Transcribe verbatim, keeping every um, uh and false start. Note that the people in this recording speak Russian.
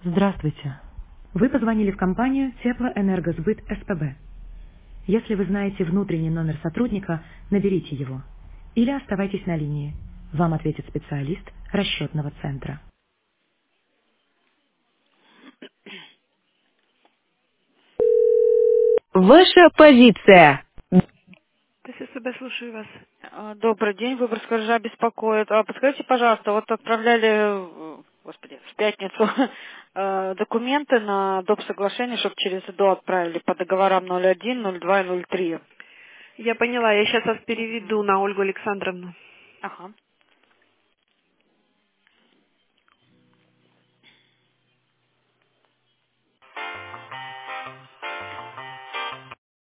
Здравствуйте. Вы позвонили в компанию Теплоэнергосбыт СПБ. Если вы знаете внутренний номер сотрудника, наберите его. Или оставайтесь на линии. Вам ответит специалист расчетного центра. Ваша позиция. СПБ, слушаю вас. А, Добрый день, Выборгская РЖА беспокоит. А Подскажите, пожалуйста, вот отправляли, э, господи, в пятницу э, документы на доп. Соглашение, чтобы через ИДО отправили по договорам ноль один, ноль два и ноль три. Я поняла, я сейчас вас переведу Мгм. на Ольгу Александровну. Ага.